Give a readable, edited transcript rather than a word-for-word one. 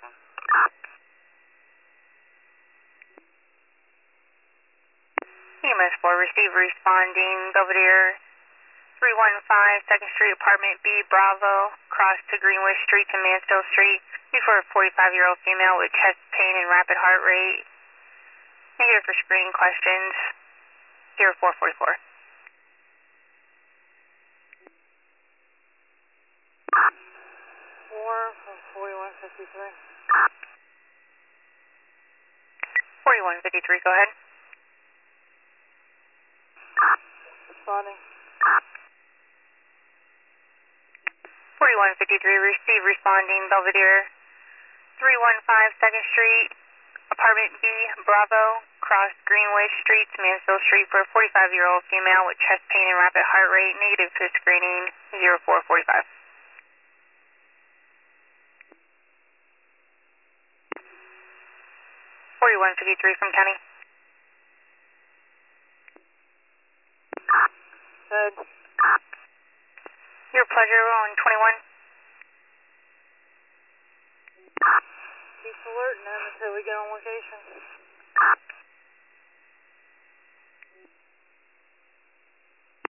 EMS 4, receive responding, Belvedere 315 2nd Street, Apartment B, Bravo, cross to Greenwich Street to Mansfield Street. For a 45-year-old female with chest pain and rapid heart rate. Negative for screening questions. 0444. 4 from 4153. 4153, go ahead. Responding. 4153, receive responding, Belvedere 315 2nd Street, Apartment B, Bravo, cross Greenwich Street to Mansfield Street for a 45-year-old female with chest pain and rapid heart rate. Negative to screening. 0445. 4153 from County. Head. Your pleasure on 21. Keep alert and then until we get on location.